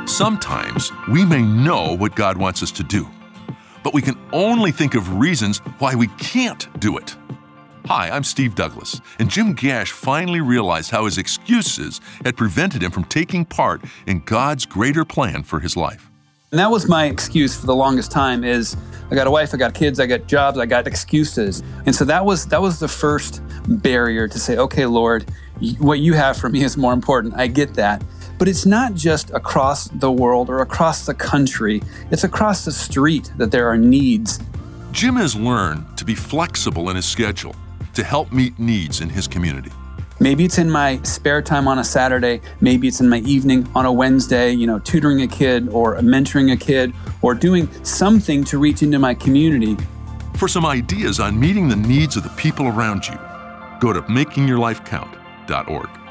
Sometimes we may know what God wants us to do, but we can only think of reasons why we can't do it. Hi, I'm Steve Douglas, and Jim Gash finally realized how his excuses had prevented him from taking part in God's greater plan for his life. And that was my excuse for the longest time is I got a wife, I got kids, I got jobs, I got excuses. And so that was the first barrier to say, okay, Lord, what you have for me is more important. I get that. But it's not just across the world or across the country. It's across the street that there are needs. Jim has learned to be flexible in his schedule to help meet needs in his community. Maybe it's in my spare time on a Saturday. Maybe it's in my evening on a Wednesday, tutoring a kid or mentoring a kid or doing something to reach into my community. For some ideas on meeting the needs of the people around you, go to makingyourlifecount.org.